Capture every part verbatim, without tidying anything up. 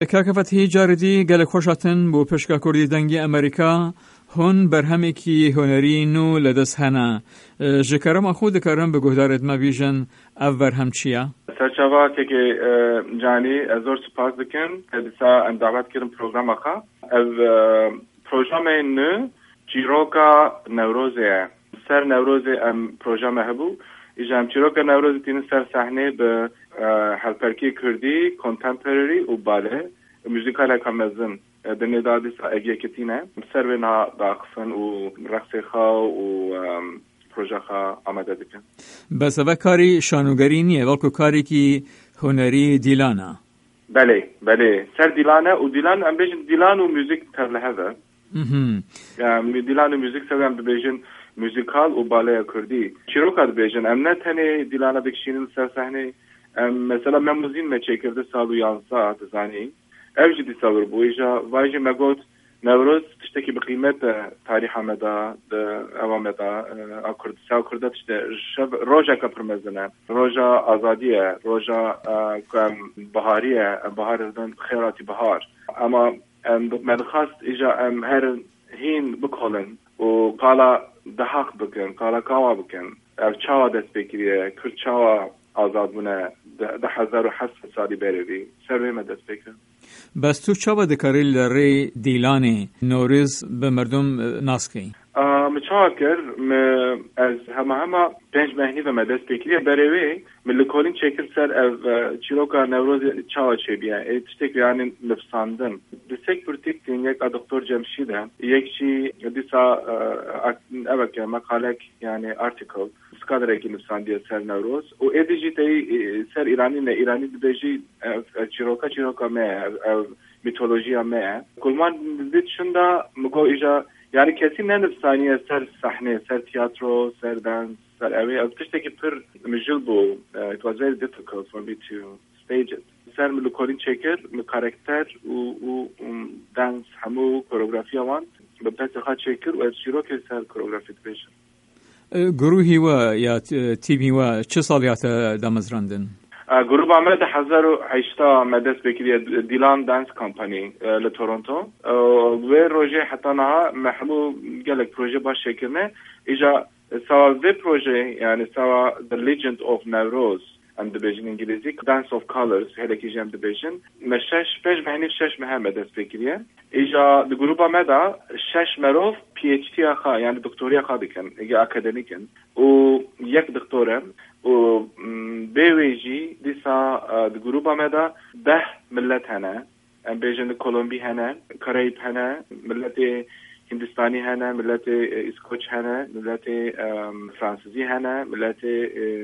کاکەفەتی جارێتی گەلە خۆشاتن بۆ پێشکا کوردی دەنگی ئەمریکا هۆن بەرهەمێکی هۆنەری نو لەدەست هەنا ژکارەمە خۆ دەکارم بە گۆدارێت مەڤیژن ئەو بەرهەم چییە؟ سەرچاواتێکی جانی زۆر سوپاس دەکەم کە دیسا ئەم داواتکردم پرۆگرامەکە ئەو پرۆژەمە نو چیرۆکە نەورۆزەیە سەر نەورۆزێ ئەم پرۆژەمە هەبوو ئیژە ئەم چیرۆکە نەورۆزی تینە سەر سەحنێ بە هەلپەرکی کوردی کۆنتەمپەرەری و بالێ موزیکالێکە مەزن دنێدا دیسا ئەگیەکەتینە سەروێنا داخفن و ڕەقسێخا و پرۆژەخە ئامادە دەکەن. بەسەوە کاری شانوگەری نییە بەڵکو کارێکی هۆنەری دیلانە. بەلێ بەلێ سەر دیلانە و دیلان ئەم بێژن دیلان و موزیک تەر لە هەڤە دیلان و موزیک سەویان ببێژن موزیکال و بالەیە کوردی چیرۆکە دەبێژن ئەم نە تەنێ دیلانە بکشینن سەر سەحنێ مثلا من موزین me çekirdi salu yansa dizani ev jî dîsawir bû îja vay jî me got Newroz tiştekî bi qîmet tarîxa me da ewa me da a Kurdistan Kurda tişte rojeka pir mezin e roja azadî ye roja biharî ye bihar din xêratî bihar ama me dixwast îja em her hîn bikolin û qala dihaq bikin qala kawa bikin ev çawa destpêkiriye Kurd çawa azad bûne ده هزار و هەشت سالی بەرەوی سەروێ مە دەست پێکرد. بەس تو چاوە دەکاری لە ڕێی دیلانێ نۆریز بە مردم ناسکەی؟ مچاوا کرد ئەز هەمە هەمە پێنج مەهنی بە مە دەست پێکریە بەرەوێ من لە کۆلین چێکرد سەر ئەv چیرۆکە نەورۆز چاوە چێبیە تشتێک یانین نفساندن دەستێک پرتیکتین یەک دکتۆر جەمشیدە یەکچی دیسا ئەوەکە مەقالێک یعنی ئارتیکل سکادرێکی نفساندیە سەر نەورۆز و ئێدیژی تەی سەر ئیرانی نە ئیرانی دبێژی چیرۆکە چیرۆکە مێ میتۆلۆژیە مێ کولمان دیت شندا مگۆ ئیژە yani kesin ne nefsaniye ser sahne, ser tiyatro, ser dans, ser evi. Ev tişteki pir mijil bu. It was very difficult for me to stage it. Ser mi lukolin çekir, mi karakter u u dans hamu koreografiya wan. Bi pesxa çekir u ev şiroke ser koreografi dibêjin. Guruhi we ya tîmî we çi saliyate damezrandin? Gruba me de hezar û heşta me dest pêkiriye Dilan Dance Company li Toronto. Wê rojê heta niha me hemû gelek proje baş çêkirine. Îja sawa vê proje yani sawa The Legend of Newroz em dibêjin îngilîzî Dance of Colors helekî jî em dibêjin. Me şeş pêş mehenî şeş mehe me dest pêkiriye. Îja di gruba me da şeş merov PhD ya xwe yani doktoriya xwe dikin ege akademikin û yek doktorem û bêwê jî dîsa di gruba me da deh millet hene em bêjin di Kolombî hene Karayîp hene milletê Hindistanî hene milletê İskoç hene milletê Fransızî hene milletê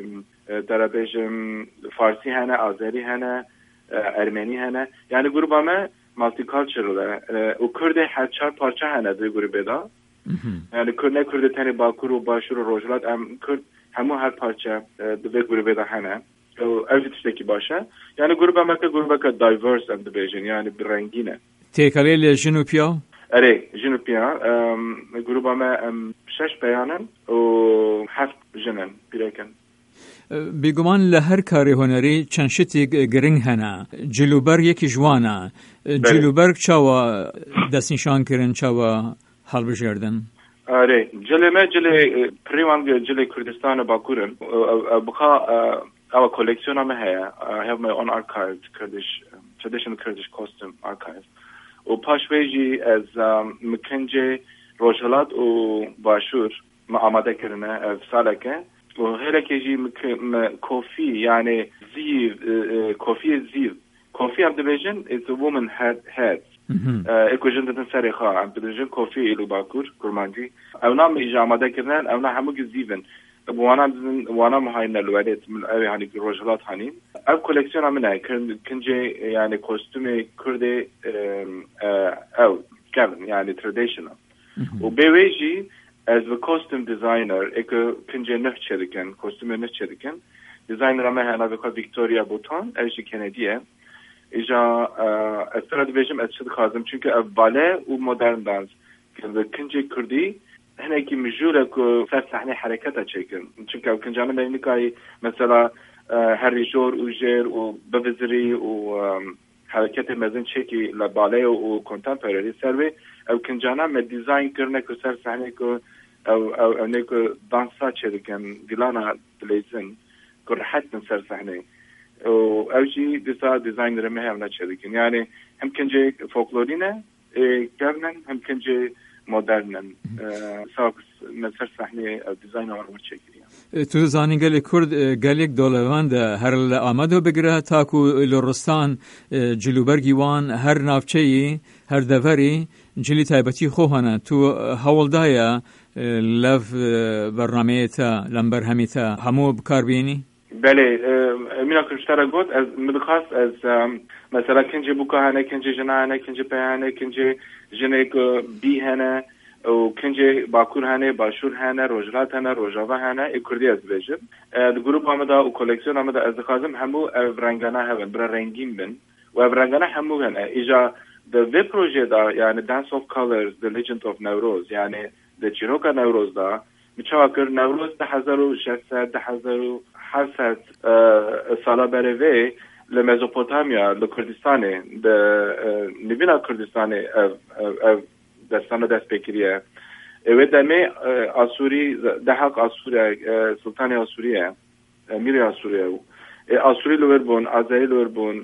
derebêjim Farsî hene Azerî hene Ermenî hene yani gruba me multicultural û Kurdê her çar parça hene di grubê da yani Kurd ne Kurdê tenê Bakur û Başûr û Rojhilat em Kurd hemû her parça di vê grubê da hene ev jî tiştekî baş e yani gruba me ke grubeke diverse em dibêjin yani bi rengîn e. Têkilê lê jin û piya? Erê jin û piya gruba me em şeş peyanin û heft jinin pîrekin. بێگومان لە هەر کارێ هۆنەری چەند شتێک گرنگ هەنا جلوبەرگ یەکی جوانە جلوبەرگ چاوە دەستنیشانکردن چاوە هەڵبژێردن ئەرێ جلێ me cilê pirêwan cilê Kurdistanê Bakur'in bixwe ewa koleksiyona me heye I have my own archive Kurdish traditional Kurdish costume archive û paş vê jî ez mikincê Rojhilat û Başûr me amade kirine ev saleke û helekê jî kofî yani zîv kofiyê zîv kofî em dibêjin is a woman head head êku jin didin serê xwe em dibêjin kofî êlû Bakur kurmancî ew na me jî amade kirinin ew na hemû zîvin wana dizin wana mihayne li welêt min ew ê hanî Rojhilat hanîn ev koleksiyona min e kincê yani kostûmê Kurdê ew kevin yani traditional û bê wê jî ez bir costume designer êku kincê neh çêdikin kostûmê neh çêdikin designera me hene vê Victoria Bouton ev jî Kennedy ye îja ez pira dibêjim ez çi dixwazim çünkü ev bale û modern dans kincê Kurdî hinekî mijûl ku ser sahnê hereketa çêkin çünkü ev kincane me nikayî mesela herî jor û jêr û bivizirî û حرکت مزن چکی لباله و کنتمپرری سروی او کنجانا میں دیزاین کرنے کو سر صحنه کو او او او نیکو دانسا چریکن دیلانا دلیزن کو راحت سر صحنه او او جی دیسا دیزاین رمه هم چریکن یعنی هم کنجه فولکلورینه کرنن هم کنجه مدرنن ساکس مسر صحنه او دیزاین آرمو چکیه تو زانی گلی کرد گلیک دولوان ده هر آمدو بگره تاکو لرستان جلوبرگی وان هر نافچهی هر دوری جلی تایبتی خوهانه تو حول دایا لف برنامه تا لمبر همیتا همو بکار بینی؟ بله مینا کشتر گفت از مدخواست از مثلا کنجه بوکا هنه کنجه جنه هنه کنجه پی هنه کنجه جنه بی هنه و کنجه باکور هنه باشور هنه روجرات هنه روجاوه هنه ای کردی از بیجم گروپ آمده و کلکسیون آمده از دخوازم همو رنگانه هون برای رنگین بن و رنگانه همو هنه ایجا the وی پروژه دا یعنی Dance of Colors The Legend of نوروز یعنی the چیروکا نوروز دا میچاکر نوروز ده هزار و ششصد ده هزار و هفتصد سالا بروی لمزوپوتامیا لکردستانه ده نوینا کردستانه دستانه دست بکریه و دمه آسوری ده حق آسوری سلطان آسوریه میری آسوریه آسوری لور بون آذری لور بون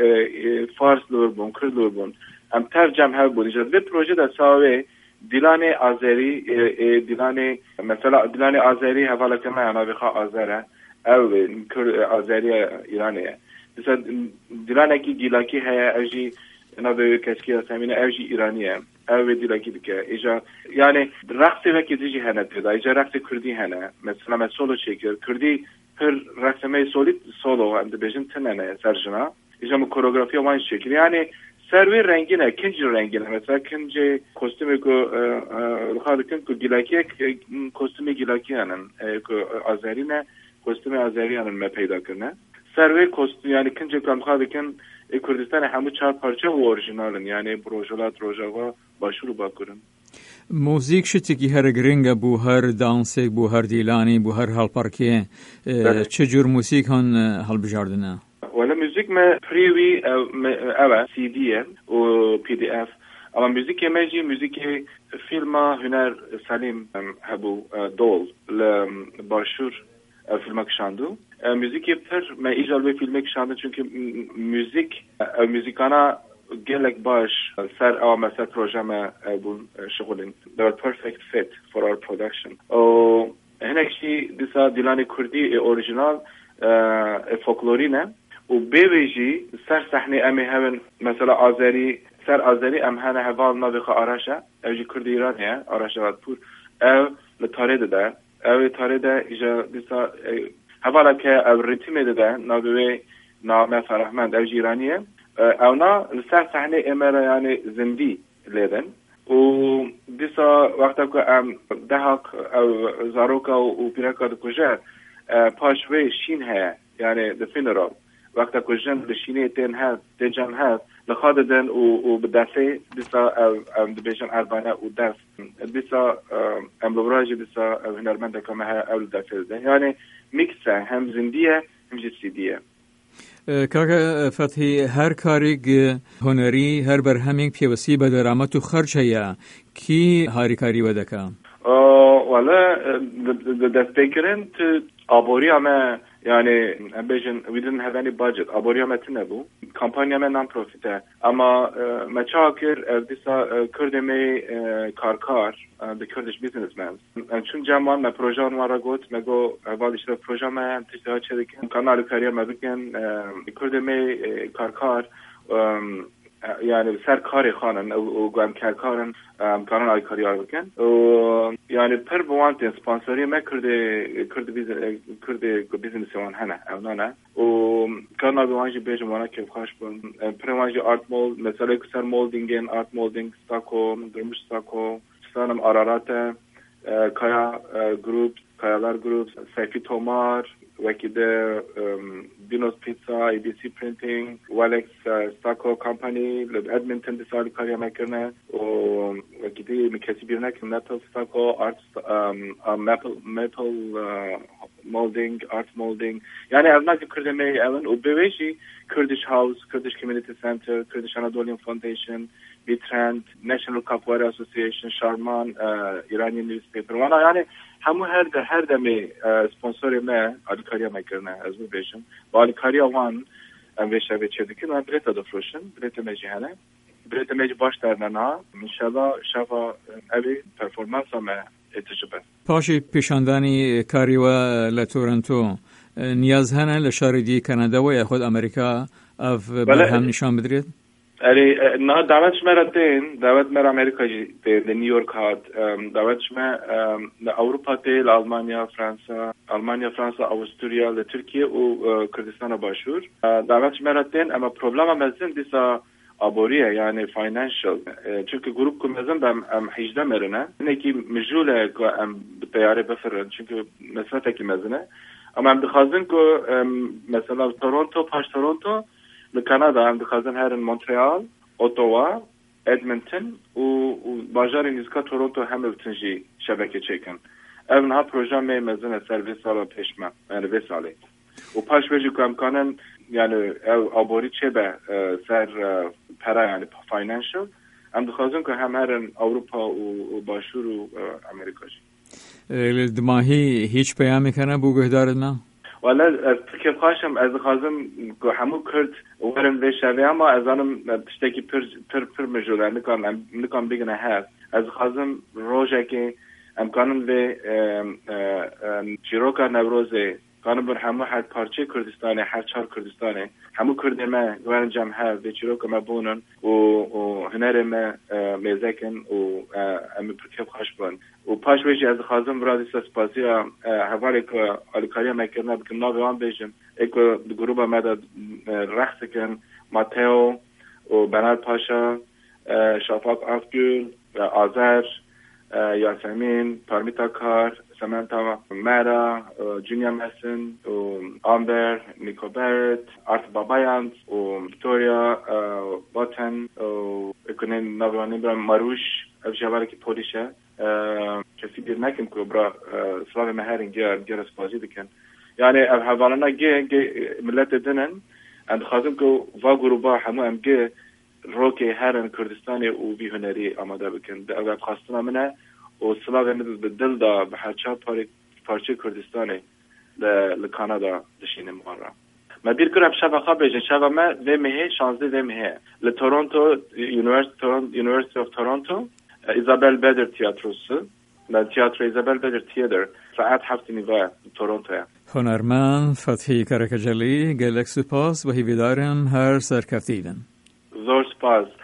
فارس لور بون کرد لور بون ام ترجم ها بود جد به پروژه در ساوی دیلان آذری دیلان مثلا دیلان آذری حوالا کنه انا بخوا آذره او آذری ایرانیه مثلا دیلان کی گیلاکی های اوجی انا به کسکی اسمینه اوجی ایرانیه او دیلاکی دیگه ایجا یعنی رقص وکی دیجی هنه پیدا ایجا رقص کردی هنه مثلا من سولو چیکر کردی هر رقصمه سولی سولو هم دبیجن تننه سرجنا ایجا مو کوریوگرافی وان شکلی یعنی سروی رنگینه کنج رنگینه مثلا کنج کostüme کو لخواد کن کو گیلاکی کostüme گیلاکی هنن کو آذرینه کostüme آذری هنن ما پیدا کنه سروی کostüm یعنی کنج کام خواهد کن کردستان همه چهار پارچه و اورجینالن یعنی بروجولات روجاوا باشور با کرن موزیک شتیکی هر گرینگ بو هر دانسیک بو هر دیلانی بو هر هالپارکی چه جور موسیقی هن هل بجاردنه ولی موزیک ما پریوی او سی دیه و پی دی اف اما موزیک ماجی موزیک فیلم هنر سلیم هبو دول لباشور فیلم کشاندو موزیک پر ما ایجال به فیلم کشاندو چونکه موزیک موزیکانا گلک باش سر او مثلا پروژه ما بون شغلین they are perfect fit for our production او هنگشی دیسا دیلان کردی اورجینال فولکلورینه و بیویجی سر صحنه امی هون مثلا آذری سر آذری ام هنه هوال نابخ آراشه اوجی کردی ایرانیه آراشه وادپور او لطاره ده او طاره ده ایجا دیسا هوالا که او ریتیمه ده نابوی نامه فرحمند اوجی ایرانیه او نا سر صحنه امره یعنی زندی لیدن و دیسا وقتا که ام دهاک او زاروکا و پیرکا ده کجه پاشوه شین هیا یعنی ده فینرال وقتا که جن ده شینه تین هست ده جن هست لخواد دن و بدسه دیسا ام ده بیشن اربانه و دست دیسا ام لوراجی دیسا هنرمنده که مها اول دسته ده یعنی میکسه هم زندیه هم جسیدیه کاکا فتحی هر کاریگ هنری هر برهمینگ پیوسی به درآمد و خرج هیا کی هاری کاری ودکا والا دستگیرن تو آبوری همه یعنی بیشن we didn't have any budget آبوری همه تنبو کمپانی همه نان پروفیته اما مچاکر دیسا کردمی کارکار the Kurdish businessmen چون جمعان ما پروژه نوارا گوت مگو والش رو پروژه ما تشتها چه دکن کانال کاری ما بکن کردمی کارکار یعنی سر کاری خانن و گم کارکارن کانال آی کاری آر بکن و یعنی پر بوانت اسپانسری ما کرده کرده بیز کرده بیزنس وان هنه او نه و کانال بوانجی بیش وانا که خوش بون پر وانجی آرت مول مثلا کسر مولدینگن آرت مولدینگ استاکو درمش استاکو سانم آرارات کایا گروپ کایالار گروپ سیفی تومار وکی ده دینوس پیتزا ای بی سی پرینتینگ والکس ستاکو کمپانی لب ادمنتن دی سالی کاریا میکنه و وکی ده مکسی بیرنه که نتل ستاکو آرت مپل مپل molding, art molding. Yani evnak Kurdeme evin o bebeşi Kurdish House, Kurdish Community Center, Kurdish Anatolian Foundation, Bitrend, National Kapwari Association, Sharman, uh, Iranian Newspaper. Wana yani همو هر در هر دمی سپانسر ما آلیکاریا میکنه از اون بیشم با آلیکاریا وان ام ویشه به چه دکن و بلیت دفروشن بلیت مجهنه بلیت مج باش در ننا انشالله شفا اوی پرفورمانس هم اتجابه پاشی پیشاندانی کاریوا لتورنتو نیاز هنه لشاردی کانادا و یا خود امریکا اف برهم نشان بدرید؟ اری نه دعوتش مرا دین دعوت مرا امریکا دی نیویورک هات دعوتش مرا اروپا دی آلمانیا فرانسا آلمانیا فرانسا استرالیا ل ترکیه و کردستان باشور دعوتش مرا دین اما پروبلم مزن دیسا آبوریه یعنی فاینانشل چونکه گروپ کمزن بام ام هجده مرنه نکی مجوله که ام بیاره بفرن چونکه مسافه کی مزنه اما ام دخوازن که مثلا تورنتو پاش تورنتو لكندا عم دخازن هرن مونتريال اوتاوا ادمنتون و باجار نزكا تورنتو هاملتون جي شبكه چيكن اون ها پروژه می مزن سرویس سالا پیش ما یعنی وی سالی و پاش بجی که امکانن یعنی آبوری چه به سر پرا یعنی فاینانشل هم دخازن که هم هرن اروپا و باشور و امریکا جی دماهی هیچ پیامی کنه بو گهدارد نه؟ ولی فکر خواهشم از خواهزم که همو کرد ورن ویشوی اما از آنم تشتکی پر پر پر مجوله نکام نکام بگنه هست از خواهزم روزه که امکانم به چیروکا نوروزه کانم بر همو هر پارچه کردستانه هر چهار کردستانه همو کرده ما ورن جمع هست به چیروکا ما بونن و و هنر ما میزکن و ام پرکب خواهش بون و پاش بیشی از خواهزم برای سپاسی حوالی که آلیکاریا میکرنه بکن ناوی آن بیشم ایکو گروه مدد رخص کن ماتیو و بنار پاشا شافاق آفگول آذر یاسمین پارمیتا کار سمنتا مارا جونیا مسن و آمبر نیکو برت آرت بابایانت و ویکتوریا باتن و اکنین ناوی برای ماروش افجابالی که پولیشه کسی بیر نکن که برا سلاوی مهرین گیر گیر اسپازی بکن یعنی حوالانا گی ملت دنن اند خواستم که وا گروبا همو هم گی روکی هرن کردستانی و بی هنری آماده بکن اگر خواستنا منه و سلاوی مدل به دل دا به هر چهار پارچه کردستانی لکانادا دشینه مارا ما بیر کرم شبه خواه بیجن شبه ما وی مهه شانزده وی مهه لتورنتو یونیورسیتی اف تورنتو ایزابل بدر تیاتروسو در تیاتر ایزابل بدر تیاتر ساعت هفت نیوه تورنتو هنرمند فتحی کرکجلی گلک سپاس و هیویدارم هر سرکفتیدن زور سپاس